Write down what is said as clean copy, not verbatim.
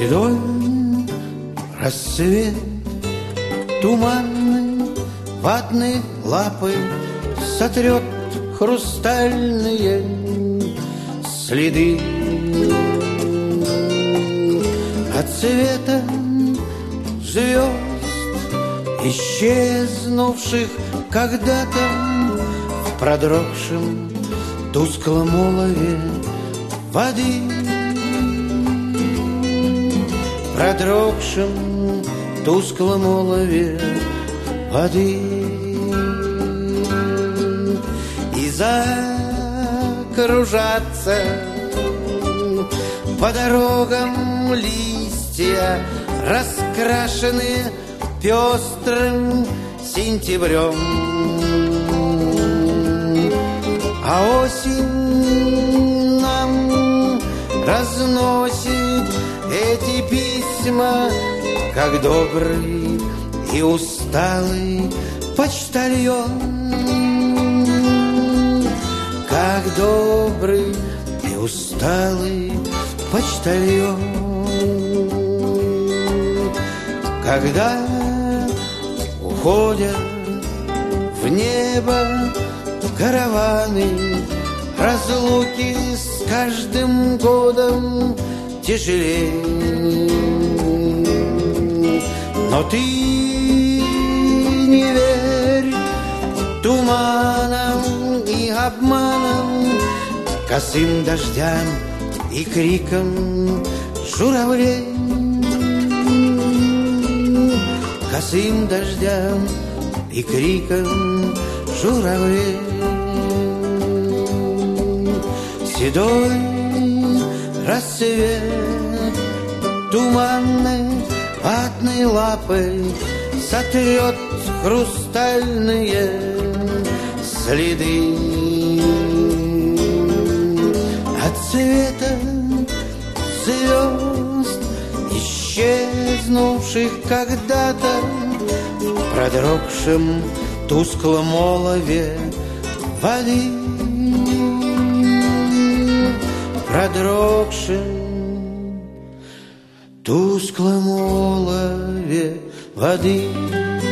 Седой рассвет туманный ватной лапой сотрет хрустальные следы от цвета звезд, исчезнувших когда-то в продрогшем тусклом олове воды, продрогшем тусклом олове воды. И закружатся по дорогам листья, раскрашенные пестрым сентябрем. А осень нам разносит эти письма, как добрый и усталый почтальон. Как добрый и усталый почтальон. Когда уходят в небо караваны, разлуки с каждым годом тяжелее. Но ты не верь туманам и обманам, косым дождям и криком журавлей, косым дождям и криком журавлей. Седой рассвет туманной ватной лапой сотрет хрустальные следы от цвета звезд, исчезнувших когда-то в продрогшем тусклом олове воды, продрогшем тусклом олове воды.